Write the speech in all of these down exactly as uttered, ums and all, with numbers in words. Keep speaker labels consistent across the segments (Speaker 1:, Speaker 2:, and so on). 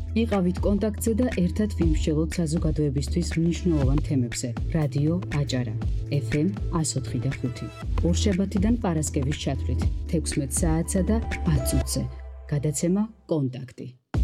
Speaker 1: იყავით კონტაქტზე და ერთად ვიმსჯელოთ საზოგადოებისთვის მნიშვნელოვან თემებზე. რადიო აჭარა, ეფ ემ one oh four point five. ორშაბათიდან პარასკევის ჩათვლით თექვსმეტ საათსა და ათ წუთზე. გადაცემა კონტაქტი.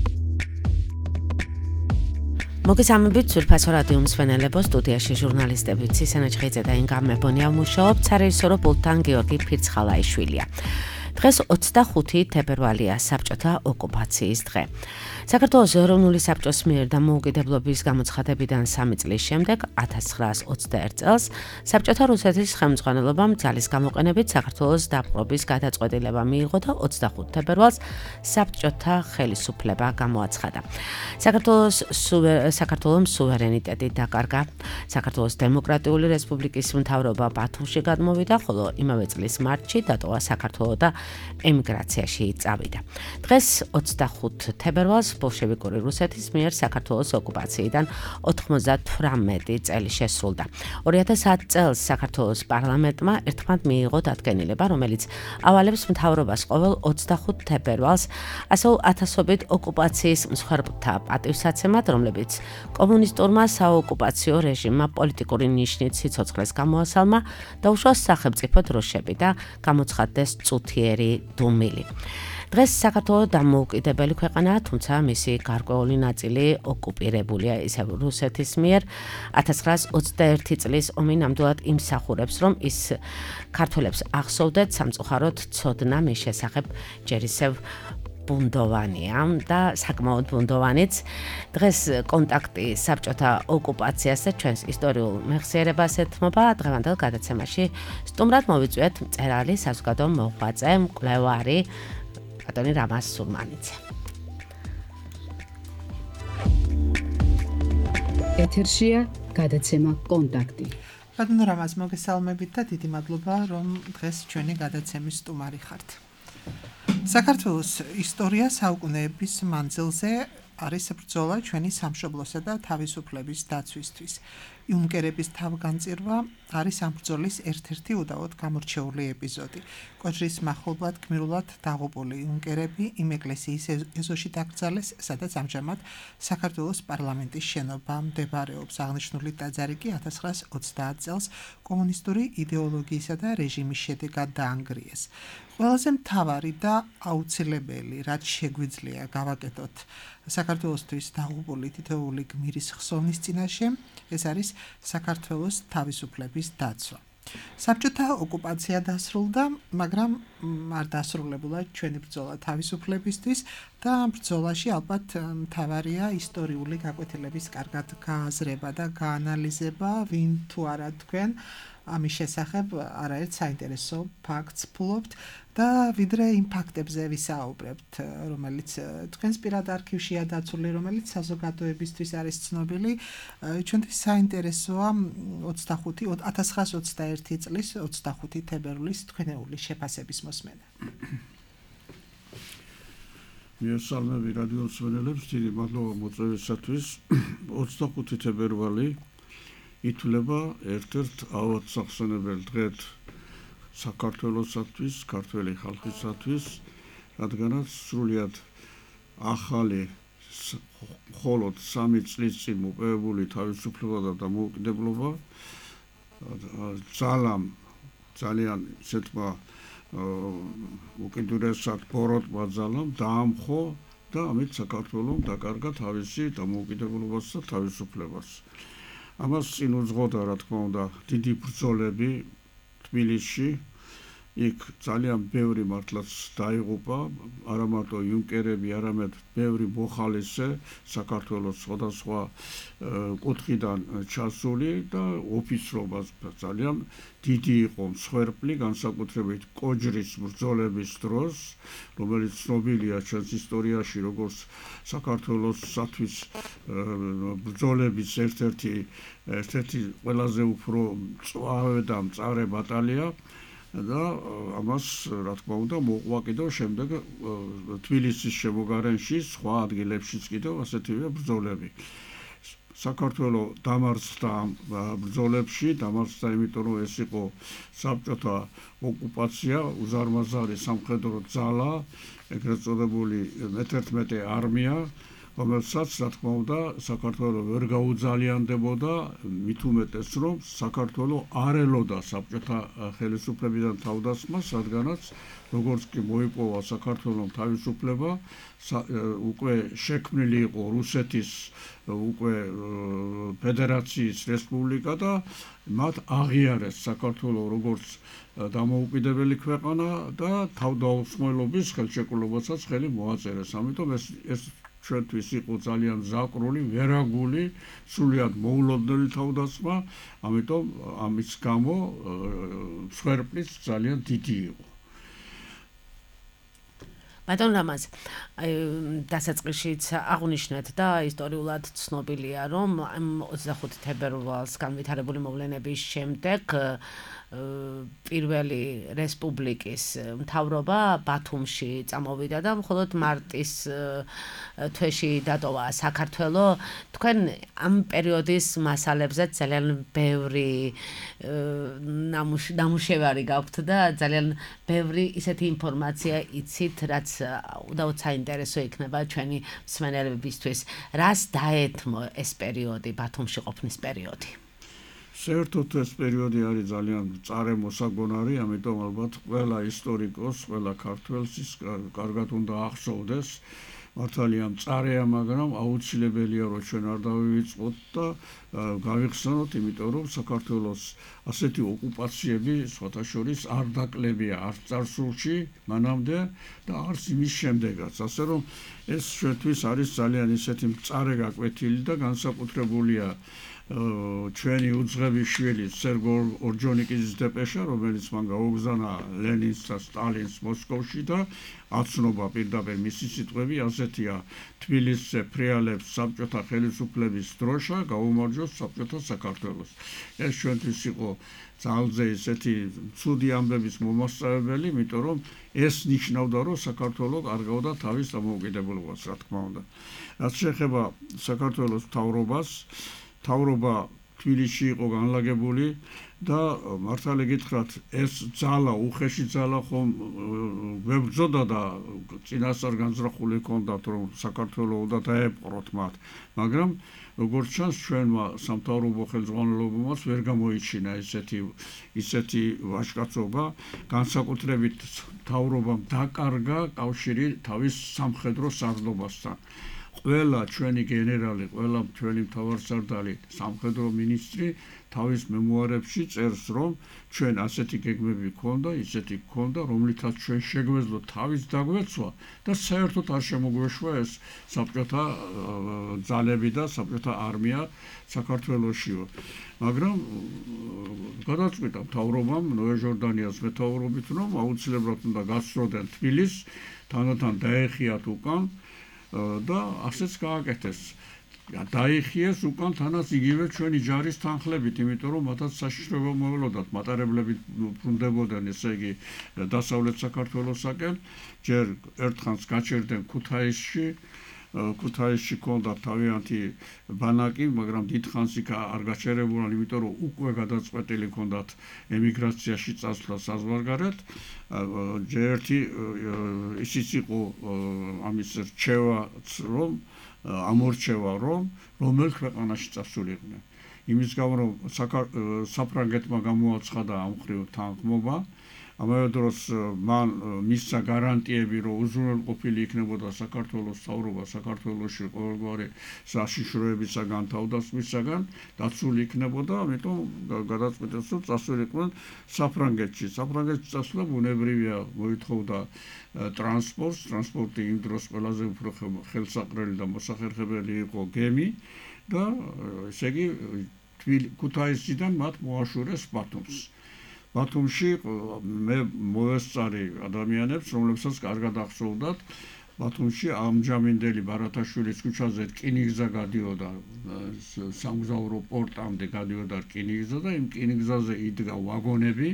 Speaker 2: მოგესალმებით სულფასო რადიო მსმენელებო, სტუდიაში ჟურნალისტები ცისანა ჭხიძე და ინგა მებონია მუშაობ, საერთაშორისო პულტან გიორგი ფირცხალაიშვილია. დღეს ოცდახუთი თებერვალია, საბჭოთა ოკუპაციის დღე. საქართველოს ეროვნული საბჭოს მიერ დამოუკიდებლობის გამოცხადებიდან სამი წლის შემდეგ, ათას ცხრაას ოცდაერთ წელს, საბჭოთა რუსეთის ხელმძღვანელობამ ძალის გამოყენებით საქართველოს დაპყრობის გადაწყვეტილება მიიღო და ოცდახუთ თებერვალს საბჭოთა ხელისუფლება გამოაცხადა. საქართველოს საქართველოს სუვერენიტეტი დაკარგა. საქართველოს დემოკრატიული რესპუბლიკის მთავრობა ბათუმში გადმოვიდა, ხოლო იმავე წლის მარტში დატოვა საქართველო და ემიგრაციაში წავიდა. დღეს ოცდახუთ თებერვალს ბოლშევიკური რუსეთის მიერ საქართველოს ოკუპაციიდან ოთხმოცდათვრამეტი წელი შესრულდა. ორი ათას ათ წელს საქართველოს პარლამენტმა ერთხმად მიიღო დადგენილება, რომელიც ავალებს მთავრობას ყოველ ოცდახუთ თებერვალს ასეულ ათასობით ოკუპაციის მსხვერპლთა პატივსაცემად, რომლებიც კომუნისტურმა საოკუპაციო რეჟიმმა პოლიტიკური ნიშნით სიცოცხლეს გამოასალმა და უშუალო სახელმწიფო დროშები და გამოცხადდეს წუთიერი დუმილი. დღეს საქართველო დამოუკიდებელი ქვეყანაა, თუმცა მისი გარკვეული ნაწილი ოკუპირებულია ისევ რუსეთის მიერ. ათას ცხრაას ოცდაერთი წლის ომი ნამდვილად იმსახურებს, რომ ის ქართველებს ახსოვდეთ სამწუხაროდ ცოდნა მის შესახებ ჯერ ისევ ბუნდოვანია და საკმაოდ ბუნდოვანიც. დღეს კონტაქტი საბჭოთა ოკუპაციას და ჩვენს ისტორიულ მეხსიერებას ეთმობა. დღევანდელ გადაცემაში სტუმრად მოვიწვიეთ მწერალი, საზოგადო მოღვაწე, მკვლევარი ბატონი რამაზ სურმანიძე.
Speaker 1: ეთერშია გადაცემა კონტაქტი.
Speaker 3: ბატონო რამაზ, მოგესალმებით და დიდი მადლობა, რომ დღეს ჩვენი გადაცემის სტუმარი ხართ. საქართველოს ისტორია საუკუნეების მანძილზე არის ბრძოლა ჩვენი სამშობლოსა და თავისუფლების დაცვისთვის. იუნკერების თავგანწირვა არის ამ ბრძოლის ერთ-ერთი უდავოდ გამორჩეული ეპიზოდი. კოჭრის მახლობლად გმირულად დაღუპული იუნკერები იმ ეკლესიის ეზოში დაკრძალეს, სადაც ამჟამად საქართველოს პარლამენტის შენობა მდებარეობს. აღნიშნული ტაძარი კი ათას ცხრაას ოცდაათ წელს კომუნისტური იდეოლოგიისა და რეჟიმის შედეგად დაანგრიეს. ყველაზე მთავარი და აუცილებელი, რაც შეგვიძლია გავაკეთოთ საქართველოსთვის დაღუპული თითოეული გმირის ხსოვნის წინაშე, ეს არის საქართველოს თავისუფლების დაცვა. საბჭოთა ოკუპაცია დასრულდა, მაგრამ არ დასრულებულა ჩვენი ბრძოლა თავისუფლებისთვის და ამ ბრძოლაში ალბათ მთავარია ისტორიული გაკვეთილების კარგად გააზრება და გაანალიზება, ვინ თუ არა თქვენ ამის შესახებ არაერთ საინტერესო ფაქტს ფლობთ და ვიდრე იმ ფაქტებზე ვისაუბრებთ, რომელიც თქვენს პირად არქივშია დაცული, რომელიც საზოგადოებისთვის არის ცნობილი, ჩვენთვის საინტერესოა ოცდახუთი ათას ცხრაას ოცდაერთი წლის ოცდახუთი თებერვლის თქვენეული შეფასების მოსმენა.
Speaker 4: მიესალმები რადიო მსმენელებს, დიდი მადლობა მოწვევისათვის. ოცდახუთი თებერვალი ითვლება ერთ-ერთ ავადმსახსენებელ დღედ საქართველოსათვის, ქართველი ხალხისათვის, რადგანაც სრულიად ახალი მხოლოდ სამი წლის წინ მოპოვებული თავისუფლება და დამოუკიდებლობა ძალამ ძალიან ისეთმა უკიდურესად ბოროტმა ძალამ დაამხო და ამით საქართველომ დაკარგა თავისი დამოუკიდებლობას და თავისუფლებას. ამას წინ უძღოდა, რა თქმა უნდა, დიდი ბრძოლები თბილისში. იქ ძალიან ბევრი მართლაც დაიღუპა, არა მარტო იუნკერები, არამედ ბევრი მოხალისე საქართველოს სხვადასხვა კუთხიდან ჩასული და ოფიცრობას ძალიან დიდი იყო მსხვერპლი, განსაკუთრებით კოჯრის ბრძოლების დროს, რომელიც ცნობილია ჩვენს ისტორიაში როგორც საქართველოსათვის ბრძოლების ერთ-ერთი ერთ-ერთი ყველაზე უფრო მწვავე და მწარე ბატალია. და ამას რა თქმა უნდა მოყვა კიდევ შემდეგ თბილისის შემოგარენში, სხვა ადგილებშიც კიდევ ასეთივე ბრძოლები. საქართველოს დამარცხდა ბრძოლებში, დამარცხდა იმიტომ რომ ეს იყო საბჭოთა ოკუპაცია, უზარმაზარი სამხედრო ძალა, ეგრეთ წოდებული მეთერთმეტე არმია, რომელსაც რა თქმა უნდა საქართველოს ვერ გაუძალიანდებოდა, მით უმეტეს რომ საქართველოს არ ელოდა საბჭოთა ხელისუფლებიდან თავდასხმას, რადგანაც როგორც კი მოიპოვა საქართველოს თავისუფლება, უკვე შექმნილი იყო რუსეთის უკვე ფედერაციის რესპუბლიკა და მათ აღიარეს საქართველოს როგორც დამოუკიდებელი ქვეყანა და თავდაუხმელობის ხელშეკრულებასაც ხელი მოაწერეს. ამიტომ ეს ეს ჩვენთვის იყო ძალიან ზაკრული, ვერაგული, სრულიად მოულოდნელი თავდასხმა, ამიტომ ამის გამო მსხვერპლიც ძალიან დიდი იყო.
Speaker 2: ბატონ რამაზ, დასაწყისშიც აღვნიშნეთ და ისტორიულად ცნობილია, რომ ოცდახუთი თებერვალს განვითარებული მოვლენების შემდეგ პირველი რესპუბლიკის მთავრობა ბათუმში წამოვიდა და მხოლოდ მარტის თვეში დატოვა საქართველოს. თქვენ ამ პერიოდის მასალებზე ძალიან ბევრი ნამუშევარი გაქვთ და ძალიან ბევრი ისეთი ინფორმაცია იცით, რაც უდავოდ საინტერესო იქნება ჩვენი მსმენელებისთვის. რას დაეთმო ეს პერიოდი, ბათუმში ყოფნის პერიოდი?
Speaker 4: საერთოდ ეს პერიოდი არის ძალიან მწარე მოსაგონარი, ამიტომ ალბათ ყველა ისტორიკოს, ყველა ქართველს ის კარგად უნდა ახსოვდეს. მართალია მწარეა, მაგრამ აუცილებელია რომ ჩვენ არ დავივიწყოთ და გავიხსენოთ, იმიტომ რომ საქართველოს ასეთი ოკუპაციები სხვათა შორის არ დაკლებია არც წარსულში მანამდე და არც იმის შემდეგაც. ასე რომ ეს ჩვენთვის არის ძალიან ისეთი მწარე გაკვეთილი და განსაკუთრებულია ჩვენი უძღების შვილი სერგო ორჯონიკიძის დეპეშა, რომელიც მან გაუგზავნა ლენინს და სტალინს მოსკოვში და აცნობა პირდაპირ მისი სიტყვები ასეთია: თბილისზე ფრიალებს საბჭოთა ხელისუფლების დროშა, გაუმარჯოს საბჭოთა საქართველოს. ეს ჩვენთვის იყო ძალზე ისეთი ცუდი ამბების მომასწავებელი, იმიტომ რომ ეს ნიშნავდა, რომ საქართველოს არ გავდა თავის დამოუკიდებლობას, რა თქმა უნდა. რაც შეეხება საქართველოს მთავრობას, მთავრობა თბილისში იყო განლაგებული და მართალი გითხრათ, ეს ძალა, უხეში ძალა ხომ გვებრძოდა და წინასწარ განზრახული ჰქონდათ, რომ საქართველოს უნდა დაეპყროთ მათ, მაგრამ როგორც ჩანს, ჩვენმა სამთავრობო ხელმძღვანელობამაც ვერ გამოიჩინა ისეთი ისეთი ვაჟკაცობა, განსაკუთრებით მთავრობამ დაკარგა კავშირი თავის სამხედრო სარდლობასთან. ყველა ჩვენი გენერალი, ყველა ჩვენი მთავარსარდალი, სამხედრო მინისტრი თავის მემუარებში წერს, რომ ჩვენ ასეთი გეგმები გქონდა, ისეთი გქონდა, რომლითაც ჩვენ შეგვეძლო თავის დაგვეცვა და საერთოდ არ შემოგვეშვა ეს საბჭოთა ძალები და საბჭოთა არმია საქართველოსშიო. მაგრამ გადაწყვიტა მთავრობამ ნოე ჟორდანიას მეთაურობით, რომ აუცილებლად უნდა გასწროდნენ თბილისს, თანდათან დაეხიათ უკან და ასეც გააკეთეს. დაიხიეს უკან თანაც იგივე ჩვენი ჯარის თანხლებით, იმიტომ რომ მათაც საშიშროება მოელოდათ, მატარებლები ბრუნდებოდნენ, ესე იგი დასავლეთ საქართველოსაკენ, ჯერ ერთხანს გაჩერდნენ ქუთაისში, ქუთაისში ჰქონდათ თავიანთი ბანაკი, მაგრამ დიდხანს იქ არ გაჩერებულან, იმიტომ რომ უკვე გადაწყვეტილი ჰქონდათ ემიგრაციაში წასვლა საზღვარგარეთ. ჯერერთი ისიც იყო ამის რჩევაც, რომ ამორჩევა, რომ რომელ ქვეყანაში წასულიყვნენ. იმის გამო, რომ საფრანგეთმა გამოაცხადა ამ მხრივ თანხმობა, ამავე დროს მან მისცა გარანტიები, რომ უზრუნველყოფილი იქნებოდა საქართველოს მთავრობა საქართველოში ყოველგვარი საშიშროებისაგან, თავდასხმისაგან დაცული იქნებოდა, ამიტომ გადაწყვიტეს, რომ წასულიყვნენ საფრანგეთში. საფრანგეთში წასვლა ბუნებრივია, მოითხოვდა ტრანსპორტს, ტრანსპორტი იმ დროს ყველაზე უფრო ხელსაყრელი და მოსახერხებელი იყო გემი და ესე იგი ქუთაისიდან მათ მოაშურეს ბათუმს. ბათუმში მე მოესწარი ადამიანებს, რომლებსაც კარგად ახსოვდათ, ბათუმში ამჯამინდელი ბარათაშვილის ქუჩაზე რკინიგზა გადიოდა, სამგზავრო პორტამდე გადიოდა რკინიგზა და იმ რკინიგზაზე იდგა ვაგონები,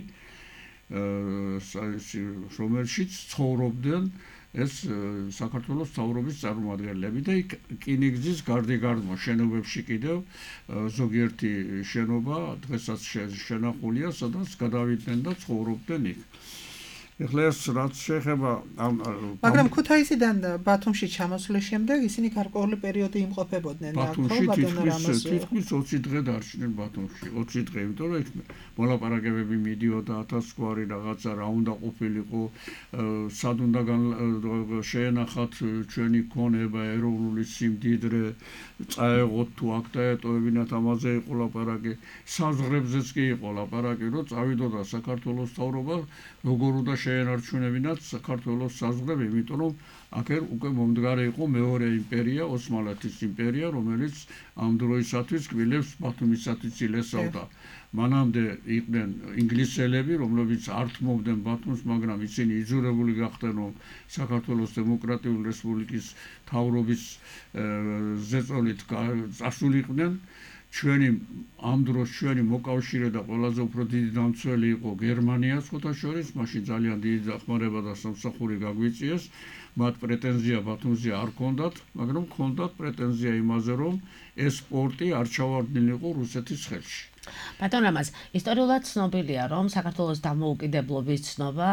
Speaker 4: რომელშიც ცხოვრობდნენ ეს საქართველოს მთავრობის წარმომადგენლები და იქ რკინიგზის გარდიგარდმო შენობებში კიდევ ზოგიერთი შენობა დღესაც შენახულია, სადაც გადავიდნენ და ცხოვრობდნენ იქ. ეხლა ეს რაც შეეხება ამ
Speaker 3: მაგრამ ქუთაისიდან ბათუმში ჩამოსვლის შემდეგ ისინი გარკვეული პერიოდი იმყოფებოდნენ და ხო ბატონო რამაზი
Speaker 4: თითქმის ოცი დღე დარჩნენ ბათუმში ოცი დღე იმიტომ რომ იქ მოლაპარაკებები მიდიოდა ათას გვარი რაღაცა რა უნდა ყოფილიყო სად უნდა შეენახათ ჩვენი ქონება ეროვნული სიმდიდრე წაეღოთ თუ აქ დაეტოვებინათ ამაზე იყო ლაპარაკი საზღვრებზეც კი იყო ლაპარაკი რომ წავიდოდა საქართველოს მთავრობა როგორ უნდა შეენარჩუნებინათ საქართველოს საზღვრები, იმიტომ რომ აქ უკვე მომდგარი იყო მეორე იმპერია, ოსმალეთის იმპერია, რომელიც ამ დროისათვის კბილებს ბათუმისათვის ილესავდა. მანამდე იყვნენ ინგლისელები, რომლებიც ართმობდნენ ბათუმს, მაგრამ ისინი იძულებული გახდნენ, რომ საქართველოს დემოკრატიული რესპუბლიკის მთავრობის ზეწოლით წასულიყვნენ. ჩვენი ამ დროს ჩვენი მოკავშირე და ყველაზე უფრო დიდი დამცველი იყო გერმანია ხუთაშორის, მაშინ ძალიან დიდი დახმარება და სამსახური გაგვიწიეს. მათ პრეტენზია ბათუმზე არ ჰქონდათ, მაგრამ ჰქონდათ პრეტენზია იმაზე, რომ ეს პორტი არ ჩავარდნილიყო რუსეთის ხელში.
Speaker 2: ბატონ რამაზ, ისტორიულად ცნობილია, რომ საქართველოს დამოუკიდებლობის ცნობა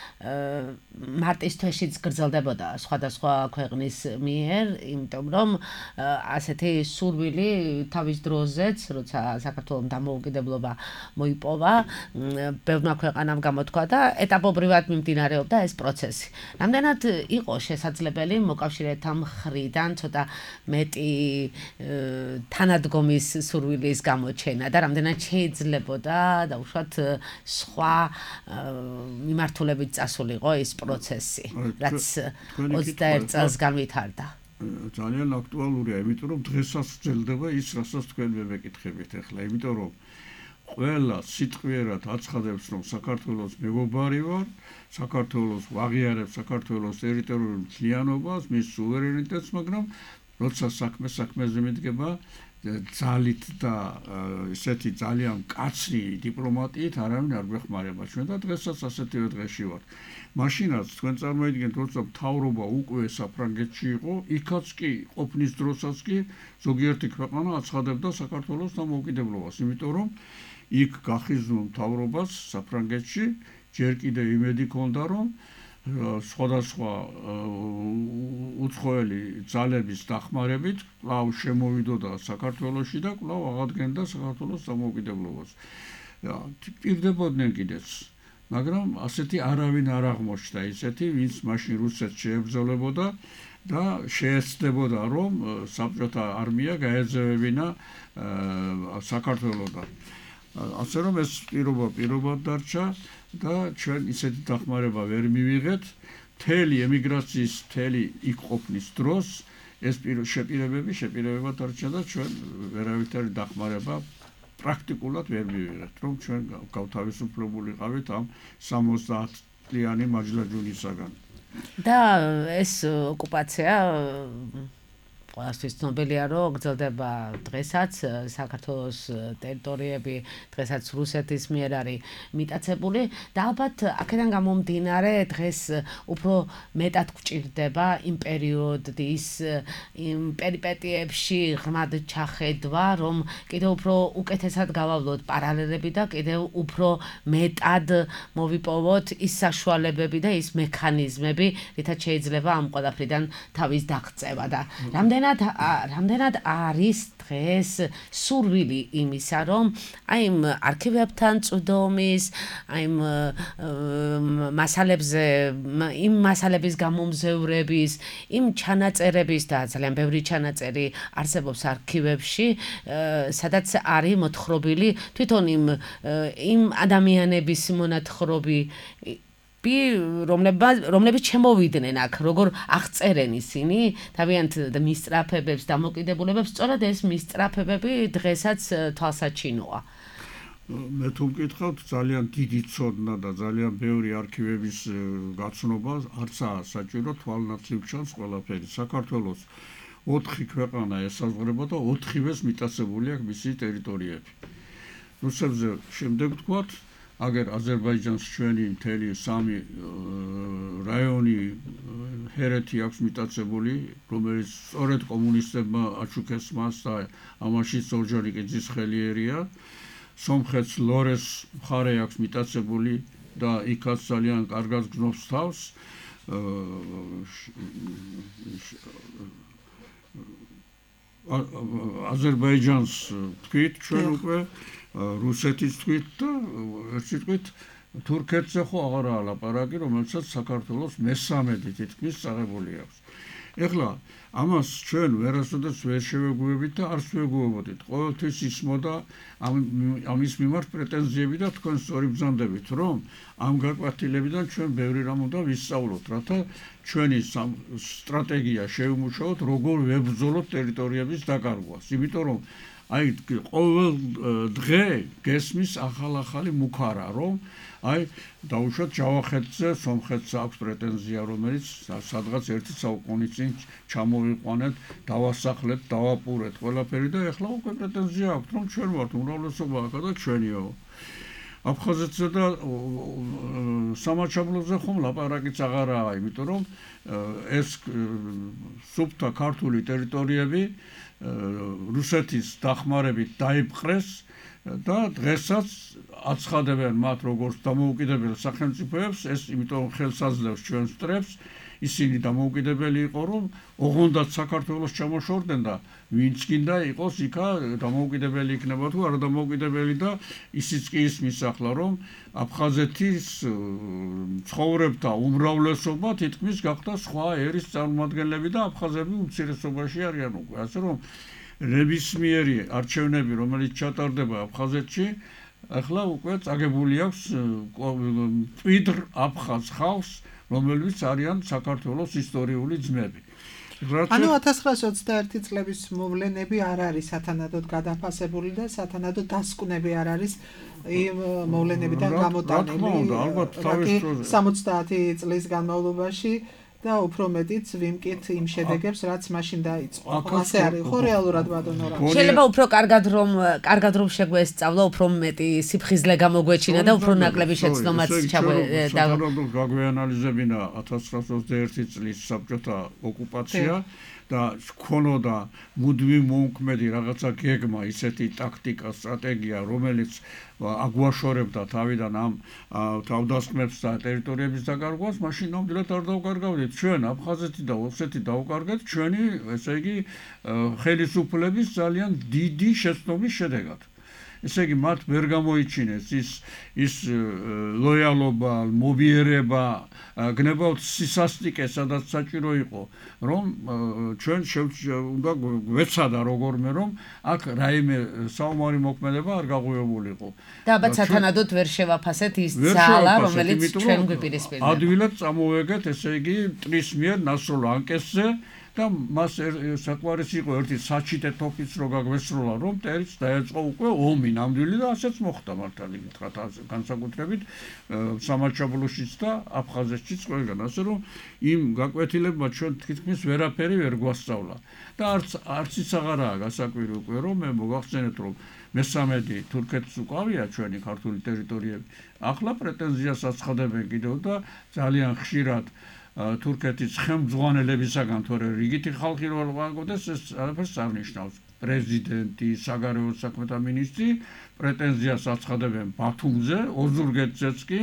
Speaker 2: მარტის თვეშიც გრძელდებოდა სხვადასხვა ქვეყნის მიერ, იმიტომ რომ ასეთი სურვილი თავის დროზეც, როცა საქართველოს დამოუკიდებლობა მოიპოვა, ბევრმა ქვეყანამ გამოთქვა და ეტაპობრივად მიმდინარეობდა ეს პროცესი. რამდენად იყო შესაძლებელი მოკავშირეთა მხრიდან ცოტა მეტი თანადგომის სურვილის გამოჩენა და რამდენად შეიძლებოდა და უშუალოდ სხვა მიმართულებით წასულიყო ეს პროცესი, რაც ოცდაერთ წელს განვითარდა.
Speaker 4: ძალიან აქტუალურია, იმიტომ რომ დღესაც გრძელდება ის, რასაც თქვენ მეკითხებით ახლა, იმიტომ რომ ყველა სიტყვიერად აცხადებს, რომ საქართველოს მეგობარი ვარ, საქართველოს ვაღიარებ საქართველოს ტერიტორიულ მთლიანობას, მის სუვერენიტეტს, მაგრამ როცა საქმე საქმეზე მიდგება ძალით და ესეთი ძალიან მკაცრი დიპლომატიით არავინ არ გვეხმარება ჩვენ და დღესაც ასეთივე დღეში ვართ. მაშინაც თქვენ წარმოიდგინეთ, როცა მთავრობა უკვე საფრანგეთში იყო, იქაც კი ყოფნის დროსაც კი ზოგიერთი ქვეყანა აცხადებდა საქართველოს დამოუკიდებლობას, იმიტომ რომ იქ გახიზნულ მთავრობას საფრანგეთში ჯერ კიდევ იმედი ჰქონდა, რომ სხვადასხვა უცხოელი ძალების დახმარებით კვლავ შემოვიდოდა საქართველოში და კვლავ აღადგენდა საქართველოს დამოუკიდებლობას. პირდებოდნენ კიდეც, მაგრამ ასეთი არავინ არ აღმოჩნდა ისეთი, ვინც მაშინ რუსეთს შეებრძოლებოდა და შეეცდებოდა, რომ საბჭოთა არმია გაეძევებინა საქართველოდან. ასე რომ ეს პირობა პირობად დარჩა და ჩვენ ისეთი დახმარება ვერ მივიღეთ. მთელი ემიგრაციის მთელი იქ ყოფნის დროს ეს შეპირებები შეპირებებად დარჩა და ჩვენ ვერავითარი დახმარება პრაქტიკულად ვერ მივიღეთ, რომ ჩვენ გავთავისუფლებულიყავით ამ სამოცდაათწლიანი მაჯლაჯუნისაგან.
Speaker 2: და ეს ოკუპაცია ყველასთვის ცნობილია, რომ გრძელდება დღესაც საქართველოს ტერიტორიები დღესაც რუსეთის მიერ არის მიტაცებული და ალბათ აქედან გამომდინარე დღეს უფრო მეტად გვჭირდება იმ პერიოდის იმ პერიპეტიებში ღრმად ჩახედვა, რომ კიდევ უფრო უკეთესად გავავლოთ პარალელები და კიდევ უფრო მეტად მოვიპოვოთ ის საშუალებები და ის მექანიზმები, რითაც შეიძლება ამ ყველაფრიდან თავის დაღწევა და რამდენად რამდენად არის დღეს სურვილი იმისა, რომ აი იმ არქივებთან წვდომის, აი იმ მასალებზე, იმ მასალების გამომზევრების, იმ ჩანაწერების და ძალიან ბევრი ჩანაწერი არსებობს არქივებში, სადაც არის მოთხრობილი თვითონ იმ იმ ადამიანების მონათხრობი რომლებიც შემოვიდნენ აქ, როგორ აღწერენ ისინი თავიანთ მისწრაფებებს, დამოკიდებულებებს, სწორედ ეს მისწრაფებები დღესაც თვალსაჩინოა.
Speaker 4: მე თუ მკითხავთ, ძალიან დიდი ცოდნა და ძალიან ბევრი არქივების გაცნობა არცაა საჭირო, თვალნათლივ ჩანს ყველაფერი. საქართველოს ოთხი ქვეყანა ესაზღვრება და ოთხივეს მიტაცებული აქვს მისი ტერიტორიები. რუსებზე შემდეგ ვთქვათ, აგერ აზერბაიჯანს ჩვენი მთელი სამი რაიონი ჰერეთი აქვს მიტაცებული, რომელიც სწორედ კომუნისტებმა აჩუქეს მას და ამაშიც ორჯერ იყიძის ხელიერია. სომხეთს ლორეს მხარე აქვს მიტაცებული და იქაც ძალიან კარგად გზნობს თავს. აზერბაიჯანს თქვით ჩვენ უკვე, რუსეთის თქვით და ერთ სიტყვით თურქეთზე ხო აღარაა ლაპარაკი, რომელსაც საქართველოს მესამედი თითქმის წაღებული აქვს. ეხლა ამას ჩვენ ვერასოდეს ვერ შევეგუებით და არც ვეგუებოდით. ყოველთვის ისმოდა ამის მიმართ პრეტენზიები და თქვენ სწორი ბრძანდებით, რომ ამ გაკვეთილებიდან ჩვენ ბევრი რამ უნდა ვისწავლოთ, რათა ჩვენი სტრატეგია შევიმუშაოთ, როგორ ვებრძოლოთ ტერიტორიების დაკარგვას. იმიტომ რომ აი ყოველ დღე გესმის ახალ-ახალი მუქარა, რომ აი დაუშვათ ჯავახეთზე, სომხეთს აქვს პრეტენზია, რომელიც სადღაც ერთი საუკუნის წინ ჩამოვიყვანეთ, დავასახლეთ, დავაპურეთ ყველაფერი და ეხლა უკვე პრეტენზია აქვს, რომ ჩვენ ვართ უმრავლესობა აქა და ჩვენიო. აფხაზეთზე და სამაჩაბლოზე ხომ ლაპარაკიც აღარაა, იმიტომ რომ ეს სუფთა ქართული ტერიტორიები რუსეთის დახმარებით დაიპყრეს და დღესაც აცხადებენ მათ როგორც დამოუკიდებელ სახელმწიფოებს, ეს იმიტომ ხელს აძლევს ჩვენს მტრებს, ისინი დამოუკიდებელი იყო, რომ ოღონდაც საქართველოს ჩამოშორდნენ და ვინც გინდა იყოს იქა დამოუკიდებელი იქნება თუ არა დამოუკიდებელი და ისიც კი ისმის ახლა, რომ აფხაზეთის ცხოვრებთა უმრავლესობა თითქმის გახდა სხვა ერის წარმომადგენლები და აფხაზები უმცირესობაში არიან უკვე, ასე რომ ნებისმიერი არჩევნები, რომელიც ჩატარდება აფხაზეთში, ახლა უკვე წაგებული აქვს მკვიდრ აფხაზ ხალხს, რომელიც არიან საქართველოს ისტორიული ძმები.
Speaker 3: ანუ ათას ცხრაასი ოცდაერთი წლების მოვლენები არ არის სათანადოდ გადაფასებული და სათანადოდ დასკვნები არ არის იმ მოვლენებიდან გამოტანილი. სამოცდაათი წლის განმავლობაში და უფრო მეტიც ვიმკით იმ შედეგებს, რაც მაშინ დაიწყო. ასე არის, ხო რეალურად ბატონო რა.
Speaker 2: შეიძლება უფრო კარგად რომ კარგად რომ შეგვესწავლა, უფრო მეტი სიფხიზლე გამოგვეჩინა და უფრო ნაკლები შეცდომაც ჩაგვე და
Speaker 4: გაგვეანალიზებინა ათას ცხრაასი ოცდაერთი წლის საბჭოთა ოკუპაცია და ქონოდა მუდმივ მოუქმედი რაღაცა გეგმა, ისეთი ტაქტიკა, სტრატეგია, რომელიც აგვაშორებდა თავიდან ამ თავდასხმებს და ტერიტორიების დაკარგვას, მაშინ ნამდვილად არ დავკარგავდით. ჩვენ აფხაზეთი და ოსეთი დავკარგეთ ჩვენი, ესე იგი, ხელისუფლების ძალიან დიდი შეცდომის შედეგად. ესე იგი, მათ ვერ გამოიჩინეს ის ის ლოიალობა, მობიერება, გნებავთ სისასტიკე, სადაც საჭირო იყო, რომ ჩვენ უნდა გვეცადა როგორმე, რომ აქ რაიმე საომარი მოქმედება არ გაღვივებულიყო.
Speaker 2: და ალბათ სათანადოდ ვერ შევაფასეთ ის ძალა, რომელიც ჩვენ გვიპირისპირდა.
Speaker 4: ადვილად წამოვეგეთ, ესე იგი, მტრის მიერ ნასროლ ანკესზე და მას საკვარისი იყო ერთი საჩიტე თოფიც რო გაგვესროლა, რომ ტერიც დაეწყო უკვე ომი ნამდვილი და ასეც მოხდა მართალი გითხრათ, განსაკუთრებით სამაჩაბლოშიც და აფხაზეთშიც ყველგან, ასე რომ იმ გაკვეთილებმა ჩვენ თითქმის ვერაფერი ვერ გვასწავლა და არც არც ის აღარაა გასაკვირი უკვე, რომ მე მოგახსენეთ, რომ მესამედი თურქეთს უკავია ჩვენი ქართული ტერიტორიები. ახლა პრეტენზიას აცხადებენ კიდევ და ძალიან ხშირად თურქეთის ხელმძღვანელებისაგან, თორე რიგითი ხალხი რო ვაგოდეს, ეს არაფერს არ ნიშნავს. პრეზიდენტი, საგარეო საქმეთა მინისტრი პრეტენზიას აცხადებენ ბათუმზე, ოზურგეთზეც კი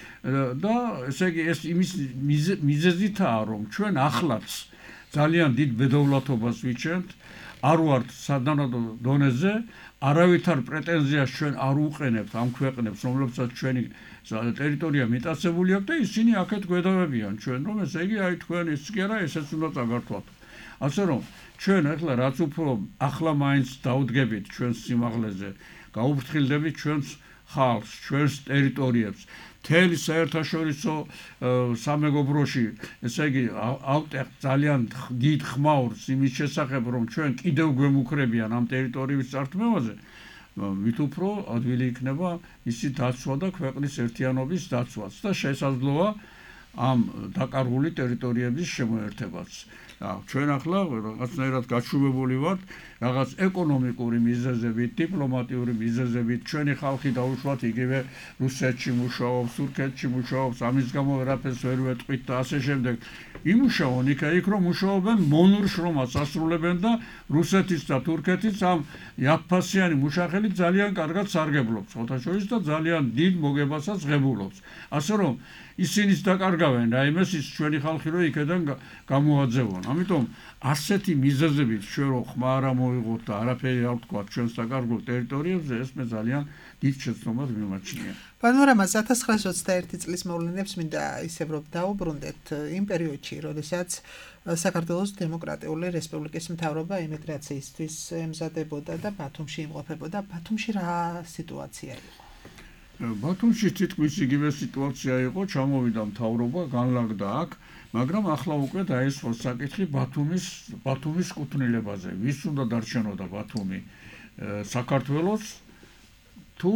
Speaker 4: და ესე იგი ეს იმის მიზეზითაა, რომ ჩვენ ახლაც ძალიან დიდ ბედოვლათობას ვიჩენთ, არ ვართ სადანადო დონეზე, არავითარ პრეტენზიას ჩვენ არ უყენებთ ამ ქვეყნებს, რომლებსაც ჩვენი ტერიტორია მიტაცებული აქვს და ისინი აქეთ გვედავებიან ჩვენ, რომ ესე იგი აი თქვენ ის კი არა, ესეც უნდა წაგართვათ. ასე რომ ჩვენ ახლა რაც უფრო ახლა მაინც დაუდგებით ჩვენს სიმაღლეზე, გაუფრთხილდებით ჩვენს ხალხს, ჩვენს ტერიტორიებს, მთელი საერთაშორისო სამეგობროში, ესე იგი ავტეხ ძალიან დიდ ხმაურს იმის შესახებ, რომ ჩვენ კიდევ გვემუქრებიან ამ ტერიტორიების წართმევაზე, მით უფრო ადვილი იქნება ისი დაცვა და ქვეყნის ერთიანობის დაცვაც და შესაძლოა ამ დაკარგული ტერიტორიების შემოერთებაც. ჩვენ ახლა რაღაცნაირად გაჩვენებული ვართ რაღაც ეკონომიკური მიზეზებით, დიპლომატიური მიზეზებით, ჩვენი ხალხი დაუშვათ იგივე რუსეთში მუშაობს, თურქეთში მუშაობს, ამის გამო ვერაფერს ვერ ვეტყვით და ასე შემდეგ. იმუშაონ იქ რომ მუშაობენ მონურ შრომას ასრულებენ და რუსეთის და თურქეთის ამ იაფფასიანი მუშახელი ძალიან კარგად სარგებლობს, ხოთაშორის და ძალიან დიდ მოგებასაც ღებულობს. ასე რომ ისინიც დაკარგავენ რაიმეს ის ჩვენი ხალხი რო იქიდან გამოაძევონ. ამიტომ ასეთი მიზეზებით ჩვენ რო ხმა არ მოიღოთ და არაფერი არ ვთქვა ჩვენს დაკარგულ ტერიტორიებზე, ეს მე ძალიან დიდ შეცდომას მიმაჩნია.
Speaker 3: პანორამას ათას ცხრაასი ოცდაერთი წლის მოვლენებს მინდა ისევ რომ დაუბრუნდეთ იმ პერიოდში, როდესაც საქართველოს დემოკრატიული რესპუბლიკის მთავრობა ემიგრაციისთვის ემზადებოდა და ბათუმში იმყოფებოდა. ბათუმში რა სიტუაცია იყო?
Speaker 4: ბათუმში თითქმის იგივე სიტუაცია იყო, ჩამოვიდა მთავრობა, განლაგდა აქ, მაგრამ ახლა უკვე დაესვა საკითხი ბათუმის ბათუმის კუთვნილებაზე. ვის უნდა დარჩენოდა ბათუმი საქართველოს თუ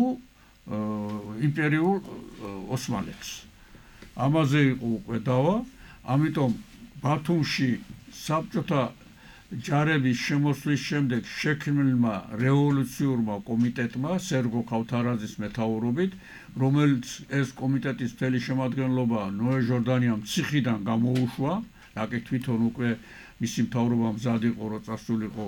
Speaker 4: იმპერიულ ოსმალეთს. ამაზე იყო უკვე დავა, ამიტომ ბათუმში საბჭოთა ჯარების შემოსვლის შემდეგ შექმნილმა რევოლუციურმა კომიტეტმა სერგო ქავთარაძის მეთაურობით, რომელიც ეს კომიტეტის მთელი შემადგენლობა ნოე ჟორდანიამ ციხიდან გამოუშვა, რაკი თვითონ უკვე მისი მთავრობა მზად იყო რომ წასულიყო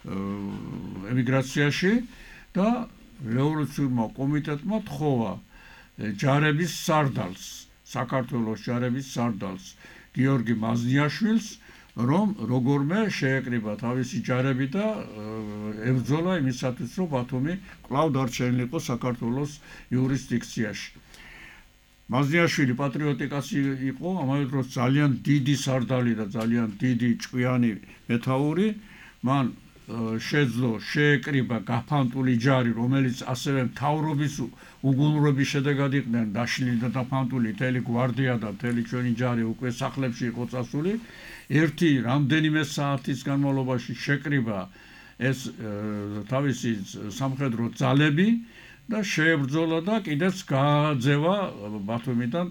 Speaker 4: ემიგრაციაში და რევოლუციურმა კომიტეტმა თხოვა ჯარების სარდალს, საქართველოს ჯარების სარდალს გიორგი მაზნიაშვილს, რომ როგორმე შეეკრიბა თავისი ჯარები და ებრძოლა იმისათვის, რომ ბათუმი კვლავ დარჩენილიყო საქართველოს იურისდიქციაში. მაზნიაშვილი პატრიოტი კაცი იყო, ამავე დროს ძალიან დიდი სარდალი და ძალიან დიდი ჭკვიანი მეთაური, მან შეძლო შეეკრიბა გაფანტული ჯარი, რომელიც ასევე მთავრობის უგულურების შედეგად იყვნენ დაშლილი და დაფანტული მთელი გვარდია და მთელი ჩვენი ჯარი უკვე სახლებში იყო წასული. ერთი რამდენიმე საათის განმავლობაში შეკრიბა ეს თავისი სამხედრო ძალები და შეებრძოლა და კიდეც გააძევა ბათუმიდან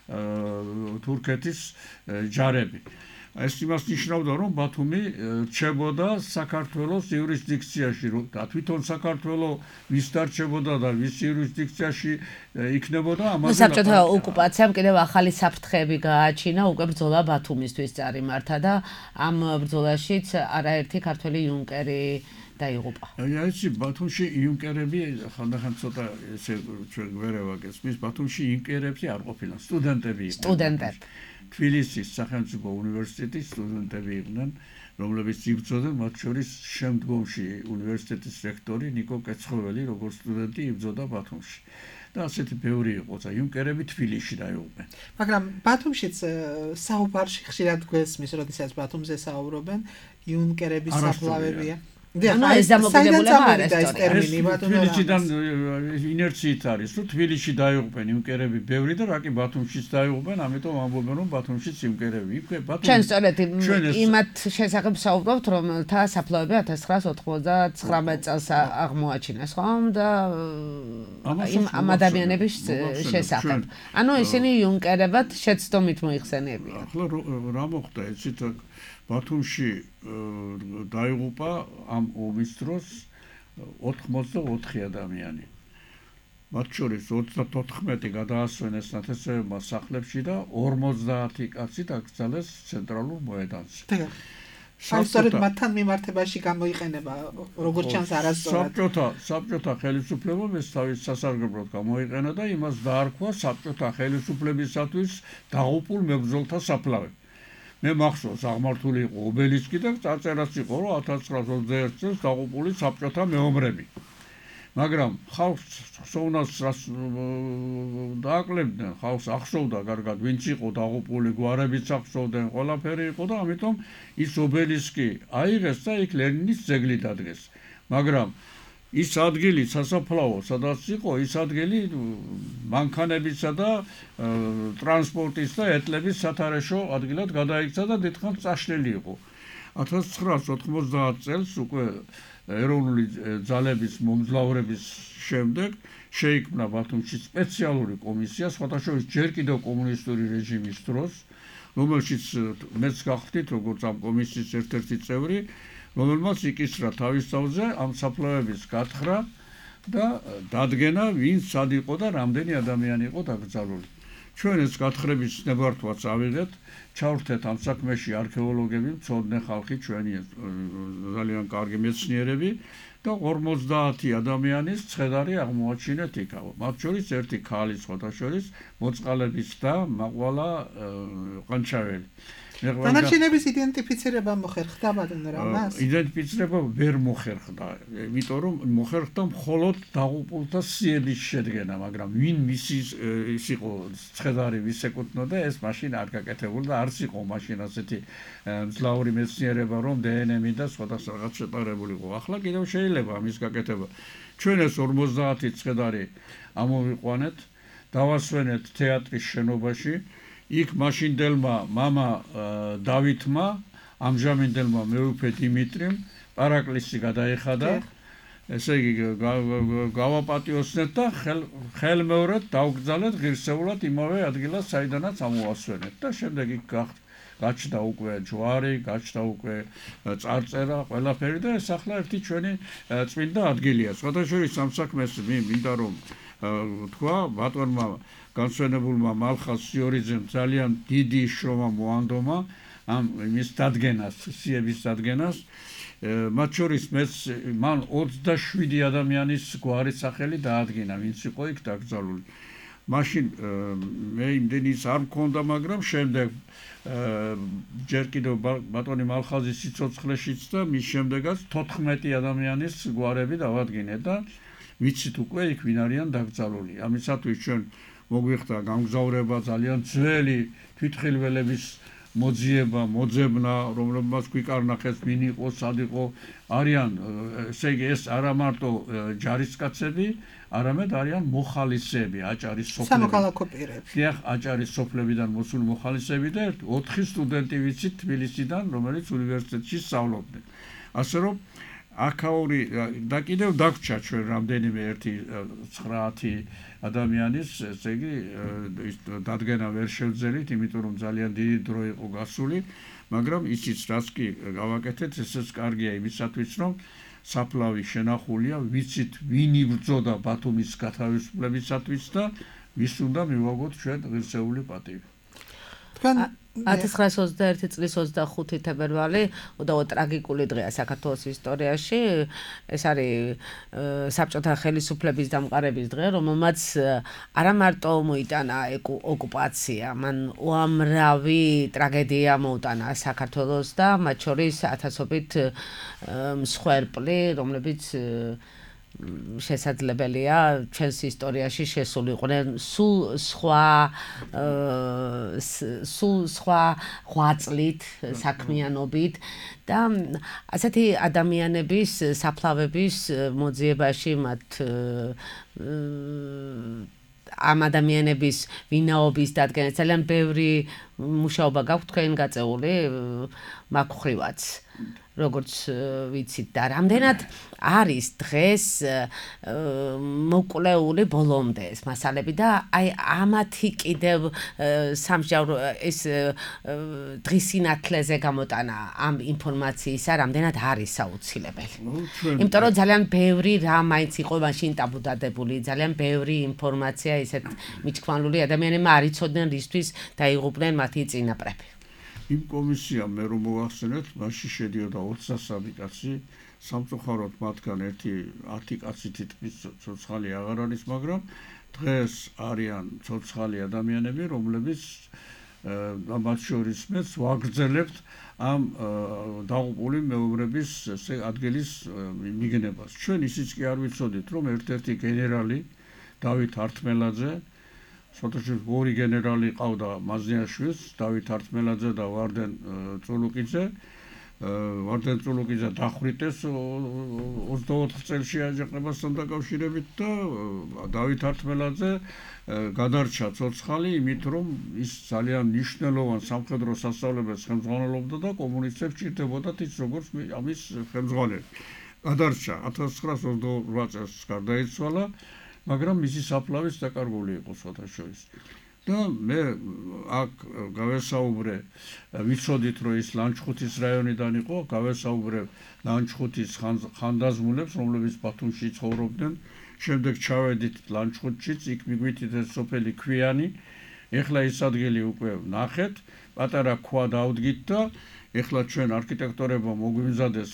Speaker 4: თურქეთის ჯარები. ეს იმას ნიშნავდა, რომ ბათუმი რჩებოდა საქართველოს იურისდიქციაში, და თვითონ საქართველოს ვის დარჩებოდა და ვის იურისდიქციაში იქნებოდა, ამაზე
Speaker 2: საბჭოთა ოკუპაციამ კიდევ ახალი საფრთხეები გააჩინა, უკვე ბრძოლა ბათუმისთვის წარიმართა და ამ ბრძოლაშიც არაერთი ქართველი იუნკერი დაიღუპა.
Speaker 4: აი ეს ბათუმში იუნკერები ხანდახან ცოტა ესე ჩვენ გვერევა გესმის, ბათუმში იუნკერები არ ყოფილან, სტუდენტები იყვნენ.
Speaker 2: სტუდენტები.
Speaker 4: თბილისის სახელმწიფო უნივერსიტეტის სტუდენტები იყვნენ, რომლებიც იბრძოდნენ, მათ შორის შემდგომში უნივერსიტეტის რექტორი ნიკო კეცხოველი, როგორც სტუდენტი იბრძოდა ბათუმში. და ასეთი ბევრი იყო და იუნკერები თბილისში დაიღუპნენ.
Speaker 3: მაგრამ ბათუმშიც საუბარში ხშირად გვესმის, როდესაც ბათუმზე საუბრობენ, იუნკერების საფლავებია.
Speaker 2: ანუ ეს დამოკიდებულება არ არის
Speaker 3: ტერმინი
Speaker 4: თბილისიდან ინერციით არის, რომ თბილისში დაიღუპენ იუნკერები ბევრი და რაკი ბათუმშიც დაიღუპენ, ამიტომ ამბობენ, რომ ბათუმშიც იუნკერები იყვნენ. ბათუმში
Speaker 2: ჩვენ სწორედ იმათ შესახებ საუბრობთ, რომელთა საფლავები ათას ცხრაასი ოცდაათწლეულამდე წელს აღმოაჩინეს, ხომ და ამ ადამიანების შესახებ. ანუ ისინი იუნკერებად შეცდომით მოიხსენებიან.
Speaker 4: ახლა რა მოხდა იცით ბათუმში დაიღუპა ამ ომის დროს ოთხმოცდაოთხი ადამიანი. მათ შორის ოცდათოთხმეტი გადაასვენეს ნათესავებმა სახლებში და ორმოცდაათი კაცი დაკრძალეს ცენტრალურ მოედანზე.
Speaker 3: სწორედ მათთან მიმართებაში გამოიყენება, როგორც ჩანს არასწორად.
Speaker 4: საბჭოთა საბჭოთა ხელისუფლებამ ეს თავის სასარგებლოდ გამოიყენა და იმას დაარქვა საბჭოთა ხელისუფლებისათვის დაღუპულ მებრძოლთა საფლავი. მე მახსოვს აღმართული იყო ობელისკი და წარწერაც იყო, რომ ათას ცხრაასი ოცდაერთი წელს დაღუპული საბჭოთა მეომრები. მაგრამ ხალხს ხსოვნას დააკლებდნენ, ხალხს ახსოვდა კარგად, ვინც იყო დაღუპული, გვარებიც ახსოვდნენ, ყველაფერი იყო და ამიტომ ის ობელისკი აიღეს და იქ ლენინის ძეგლი დადგეს. მაგრამ ის ადგილი სასაფლაო, სადაც იყო, ის ადგილი მანქანებისა და ტრანსპორტის და ეტლების სათარეშო ადგილად გადაიქცა და დიდხანს წაშლილი იყო. ათას ცხრაასი ოთხმოცდაათი წელს უკვე ეროვნული ძალების მომძლავრების შემდეგ შეიქმნა ბათუმში სპეციალური კომისია, სხვათა შორის ჯერ კიდევ კომუნისტური რეჟიმის დროს, რომელშიც მეც გახდით როგორც ამ კომისიის ერთ-ერთი წევრი, რომელმაც იკისრა თავის თავზე ამ საფლავების გათხრა და დადგენა, ვინ სად იყო და რამდენი ადამიანი იყო დაკრძალული. ჩვენ ეს გათხრების ნებართვაც ავიღეთ, ჩავრთეთ ამ საქმეში არქეოლოგები, მცოდნე ხალხი, ჩვენი ძალიან კარგი მეცნიერები და ორმოცდაათი ადამიანის ცხედარი აღმოაჩინეთ იქ. მათ შორის ერთი ქალი, სხვათა შორის მოწყალების და მაყვალა ყანჩაველი.
Speaker 3: დანარჩენების იდენტიფიცირება მოხერხდა ბატონო რამას?
Speaker 4: იდენტიფიცირება ვერ მოხერხდა, იმიტომ რომ მოხერხდა მხოლოდ დაღუპულთა სიების შედგენა, მაგრამ ვინ მისი ის იყო ცხედარი ვის ეკუთვნოდა, ეს მაშინ არ გაკეთებულა და არც იყო მაშინ ასეთი მძლავრი მეცნიერება, რომ დე ენ ემი და სხვადასხვა რაღაც შეტარებული იყო. ახლა კიდევ შეიძლება ამის გაკეთება. ჩვენ ეს ორმოცდაათი ცხედარი ამოვიყვანეთ, დავასვენეთ თეატრის შენობაში. იქ მაშინდელმა მამა დავითმა, ამჟამინდელმა მეუფე დიმიტრიმ პარაკლისი გადაეხადა. ესე იგი გავაპატიოსნეთ და ხელმეორედ დავგზავნეთ ღირსეულად იმავე ადგილას, საიდანაც ამოვასვენეთ და შემდეგ იქ გაჩნდა უკვე ჯვარი, გაჩნდა უკვე წარწერა, ყველაფერი და ეს ახლა ერთი ჩვენი წმინდა ადგილია. სხვათა შორის ამ საქმეს მინდა რომ თქვა ბატონმა განსვენებულმა მალხაზ სიორიძემ ძალიან დიდი შრომა მოანდომა ამ იმის დადგენას, სიების დადგენას. მათ შორის მეც მან ოცდაშვიდი ადამიანის გვარი სახელი დაადგინა, ვინც იყო იქ დაკრძალული. მაშინ მე იმდენიც არ მქონდა, მაგრამ შემდეგ ჯერ კიდევ ბატონი მალხაზის სიცოცხლეშიც და მის შემდეგაც თოთხმეტი ადამიანის გვარები დავადგინეთ და ვიცით უკვე იქ ვინ არიან დაკრძალული. ამისათვის ჩვენ მოგვიხდა გამგზავრება ძალიან ძველი თვითხილველების მოძიება, მოძებნა, რომლებმაც გვიკარნახეს ვინ იყო, სად იყო, არიან, ესე იგი ეს არა მარტო ჯარისკაცები, არამედ არიან მოხალისეები, აჭარის სოფლები.
Speaker 3: სამოქალაქო პირები.
Speaker 4: დიახ, აჭარის სოფლებიდან მოსული მოხალისეები და ოთხი სტუდენტი ვიცით თბილისიდან, რომელიც უნივერსიტეტში სწავლობდნენ. ასე რომ აქაური და კიდევ დაგვრჩა ჩვენ რამდენიმე ერთი ცხრაათი ადამიანის, ესე იგი დადგენა ვერ შევძელით, იმიტომ რომ ძალიან დიდი დრო იყო გასული, მაგრამ ისიც რაც კი გავაკეთეთ, ესეც კარგია იმისათვის, რომ საფლავი შენახულია, ვიცით ვინ იბრძოდა ბათუმის გათავისუფლებისათვის და ვის უნდა მივაგოთ ჩვენ ღირსეული პატივი.
Speaker 3: თქვენ
Speaker 2: ათას ცხრაას ოცდაერთი წლის ოცდახუთი თებერვალი უდავოდ ტრაგიკული დღეა საქართველოს ისტორიაში. ეს არის საბჭოთა ხელისუფლების დამყარების დღე, რომელმაც არა მარტო მოიტანა ოკუპაცია, მან უამრავი ტრაგედია მოუტანა საქართველოს და მათ შორის ათასობით მსხვერპლი, რომლებიც შესაძლებელია ჩვენს ისტორიაში შესულიყვნენ სულ სხვა სულ სხვა ღვაწლით, საქმიანობით და ასეთი ადამიანების საფლავების მოძიებაში მათ ამ ადამიანების ვინაობის დადგენა ძალიან ბევრი მუშაობა გაქვთ თქვენ გაწეული მაგ ხრივაც. როგორც ვიცით და რამდენად არის დღეს მოკვლეული ბოლომდე ეს მასალები და აი ამათი კიდევ სამსჯავრო ეს დღის სინათლეზე გამოტანა ამ ინფორმაციისა რამდენად არის საუცილებელი. იმიტომ რომ ძალიან ბევრი რამ მაინც იყო მაშინ ტაბუდადებული, ძალიან ბევრი ინფორმაცია ისეთ მიჩქმალული ადამიანებმა არ იცოდნენ რისთვის დაიღუპნენ მათი წინაპრები.
Speaker 4: იმ კომისიამ მე რომ მოვახსენეთ, მასში შედიოდა ოცდასამი კაცი, სამწუხაროდ მათგან ერთი ათი კაცი თითქმის ცოცხალი აღარ არის, მაგრამ დღეს არიან ცოცხალი ადამიანები, რომლებიც მათ შორის მეც ვაგრძელებთ ამ დაღუპული მეუღლების ადგილის მიგნებას. ჩვენ ისიც კი არ ვიცოდით, რომ ერთ-ერთი გენერალი დავით ართმელაძე, სოთაშვილ ორი გენერალი ყავდა მაზნიაშვილს, დავით ართმელაძე და ვარდენ წულუკიძე. ვარდენ წულუკიძე დახვრიტეს ოცდაოთხ წელში აჯანყებასთან დაკავშირებით და დავით ართმელაძე გადარჩა ცოცხალი, იმით რომ ის ძალიან მნიშვნელოვან სამხედრო სასწავლებელს ხელმძღვანელობდა და კომუნისტებს ჭირდებოდათ ის როგორც ამის ხელმძღვანელი. გადარჩა ათას ცხრაას ოცდაოთხ წელს გარდაიცვალა. მაგრამ მისი საფლავის დაკარგული იყო სხვათა შორის. და მე აქ გავესაუბრე ვიცოდით რომ ის ლანჩხუთის რაიონიდან იყო გავესაუბრე ლანჩხუთის ხანდაზმულებს რომლებიც ბათუმში ცხოვრობდნენ შემდეგ ჩავედით ლანჩხუთშიც იქ მიგვითითეს სოფელი ქვიანი ეხლა ის ადგილი უკვე ნახეთ პატარა ქვა დავდგით და ეხლა ჩვენ არქიტექტორებმა მოგვიმზადეს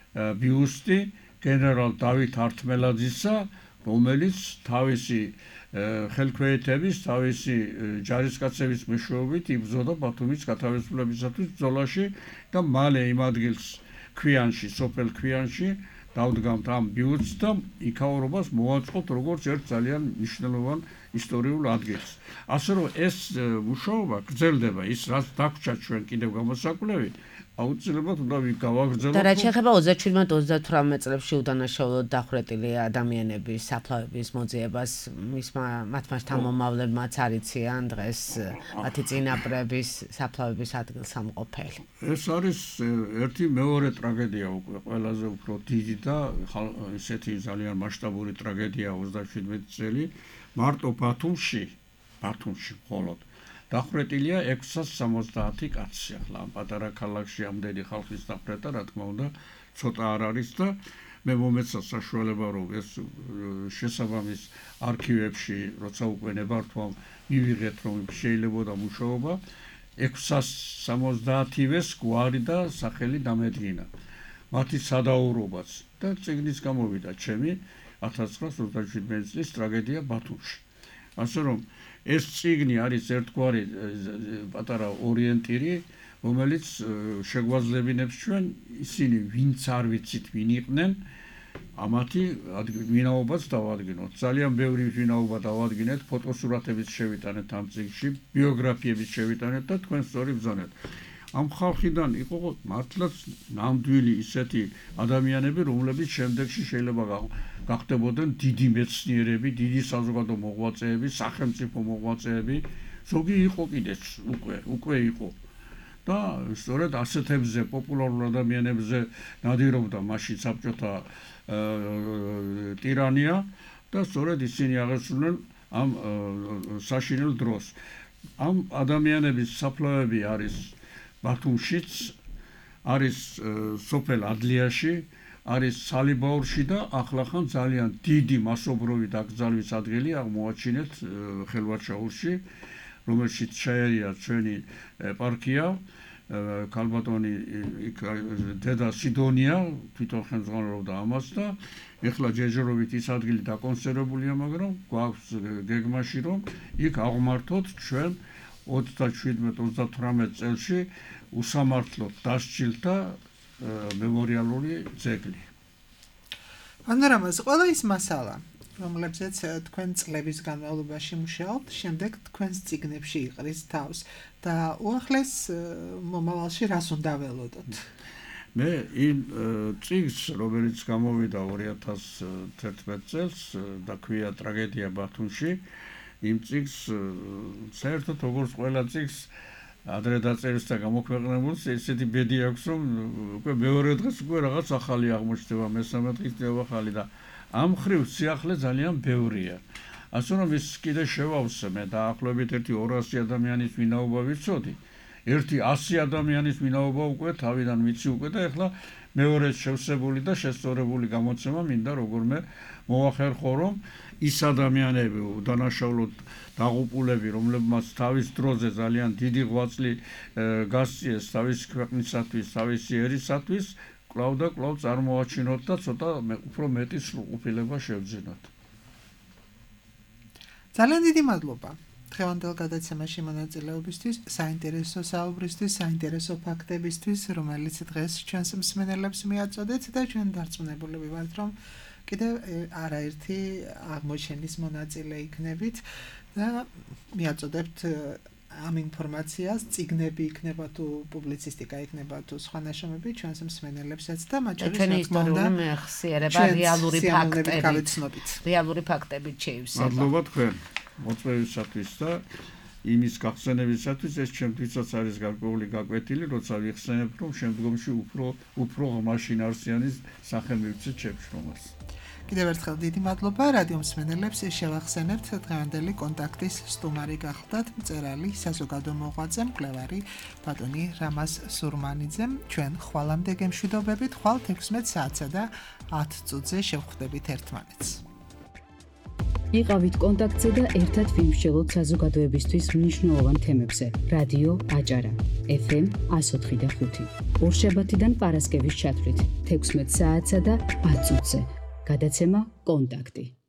Speaker 4: ბიუსტი გენერალ დავით ართმელაძისა რომელიც თავისი ხელქვეითების თავისი ჯარისკაცების მეშვეობით იბრძოდა ბათუმის გათავისუფლებისათვის ბრძოლაში და მალე იმ ადგილს ქვიანში სოფელ ქვიანში დავდგამთ ამ ბიუსტს და იქაურობას მოვაწყოთ როგორც ერთ ძალიან მნიშვნელოვან ისტორიულ ადგილს. ასე რომ ეს მუშაობა გრძელდება ის რაც დაგვრჩა ჩვენ კიდევ გამოსაკვლევი აუცილებლად უნდა გავაგრძელოთ.
Speaker 2: და რაც შეეხება ოცდაშვიდ ოცდათვრამეტ წლებში უდანაშაულოდ დახვრეტილი ადამიანების საფლავების მოძიებას მისმა მათმა შთამომავლებმაც არიციან დღეს მათი წინაპრების საფლავების ადგილსამყოფელი.
Speaker 4: ეს არის ერთი მეორე ტრაგედია უკვე ყველაზე უფრო დიდი და ისეთი ძალიან მასშტაბური ტრაგედია ოცდაშვიდ წელი მარტო ბათუმში ბათუმში მხოლოდ დახვრეტილია ექვსას სამოცდაათი კაცი ახლა ამ პატარა ქალაქში ამდენი ხალხის დახვრეტა რა თქმა უნდა ცოტა არ არის და მე მომეცა საშუალება რომ ეს შესაბამის არქივებში როცა უკვე ნებართვამ მივიღეთ რომ შეიძლებოდა მუშაობა ექვსას სამოცდაათივეს გვარი და სახელი დამედგინა მათი სადაურობაც და წიგნის გამოვიდა ჩემი ათას ცხრაას ოცდაშვიდ წლის ტრაგედია ბათუმში ასე რომ ეს წიგნი არის ერთგვარი პატარა ორიენტირი რომელიც შეგვაძლებინებს ჩვენ ისინი ვინც არ ვიცით ვინ იყვნენ ამათი ვინაობას დავადგინოთ ძალიან ბევრი ვინაობა დავადგინეთ ფოტოსურათების შევიტანეთ ამ წიგნში ბიოგრაფიების შევიტანეთ და თქვენ სწორი ბრძანეთ ამ ხალხიდან იყო მართლაც ნამდვილი ისეთი ადამიანები რომლებიც შემდეგში შეიძლება გახდებოდნენ დიდი მეცნიერები, დიდი საზოგადო მოღვაწეები, სახელმწიფო მოღვაწეები, ზოგი იყო კიდეც უკვე, უკვე იყო. და სწორედ ასეთებზე პოპულარულ ადამიანებზე ნადირობდა მაშინ საბჭოთა ტირანია და სწორედ ისინი აღესრულნენ ამ საშინელ დროს. ამ ადამიანების საფლავები არის ბათუმშიც, არის სოფელ ადლიაში, არის სალიბაურში და ახლახან ძალიან დიდი მასობრივი დაკრძალვის ადგილი აღმოაჩინეთ ხელვაჩაურში, რომელშიც ჩაერია ჩვენი ეპარქია, ქალბატონი დედა სიდონია თვითონ ხელმძღვანელობდა ამას და ეხლა ჯერჯერობით ის ადგილი დაკონსერვებულია, მაგრამ გვაქვს გეგმაში რომ იქ აღმართოთ ჩვენ ოცდაშვიდ ოცდათვრამეტ წელში უსამართლოდ დასჯილთა მემორიალური ძეგლი.
Speaker 3: ანარამას ყველა ის მასალა, რომლებზეც თქვენ წლების განმავლობაში მუშაობთ, შემდეგ თქვენს წიგნებში იყრის თავს და უახლეს მომავალში რას უნდა ველოდოთ?
Speaker 4: მე იმ წიგნს, რომელიც გამოვიდა ორი ათას თერთმეტ წელს და ქვია ტრაგედია ბათუმში, იმ წიგნს საერთოდ როგორც ყველა წიგნს ადრე დაწერის და გამოქვეყნებულს ესეთი ბედი აქვს რომ უკვე მეორე დღეს უკვე რაღაც ახალი აღმოჩნდება მესამე დღეს ახალი და ამ ხრივ სიახლე ძალიან ბევრია ასე რომ ის კიდე შევავსე მე დაახლოებით ერთი ორასი ადამიანის ვინაობა ვიცოდი ერთი ასი ადამიანის ვინაობა უკვე თავიდან ვიცი უკვე და ეხლა მეორე შევსებული და შესწორებული გამოცემა მინდა როგორმე მოახერხო რომ ის ადამიანები უდანაშაულოდ დაღუპულები რომლებმაც თავის დროზე ძალიან დიდი ღვაწლი გასწიეს თავის ქვეყნისათვის თავისი ერისათვის კვლავ და კვლავ წარმოაჩინოთ და ცოტა უფრო მეტი სრულყოფილება შევძინოთ.
Speaker 3: ძალიან დიდი მადლობა დღევანდელ გადაცემაში მონაწილეობისთვის, საინტერესო საუბრისთვის, საინტერესო ფაქტებისთვის, რომელიც დღეს ჩვენს მსმენელებს მიაწოდეთ და ჩვენ დარწმუნებულები ვართ, რომ კიდევ არაერთი აღმოჩენის მონაწილე იქნებით და მიაწოდებთ ამ ინფორმაციას, წიგნები იქნება თუ პუბლიცისტიკა იქნება თუ სხვა ნაშრომები ჩვენს მსმენელებსაც და მათ შორის
Speaker 2: ჩვენი ისტორიული მეხსიერება რეალური ფაქტებით, რეალური ფაქტებით შეივსება.
Speaker 4: მადლობა თქვენ მოწვევისათვის და იმის გახსენებისათვის ეს ჩემთვისაც არის გარკვეული გაკვეთილი, როცა ვიხსენებ, რომ შემდგომში უფრო უფრო ღრმა შინაარსიანის სახე მივცეთ ჩემს შრომას.
Speaker 3: კიდევ ერთხელ დიდი მადლობა რადიო მსმენელებს შევახსენებთ დღევანდელი კონტაქტის სტუმარი გახლდათ მწერალი საზოგადო მოღვაწე მკვლევარი ბატონი რამაზ სურმანიძე ჩვენ ხვალამდე გემშვიდობებით ხვალ თექვსმეტ საათსა და ათ წუთზე შევხვდებით ერთმანეთს
Speaker 1: იყავით კონტაქტზე და ერთად ვიმსჯელოთ საზოგადოებისთვის მნიშვნელოვან თემებზე. რადიო აჭარა ეფ ემ εκατო ოთხი და ხუთი. ორშაბათიდან პარასკევის ჩათვლით თექვსმეტ საათსა და ათ წუთზე. გადაცემა კონტაქტი.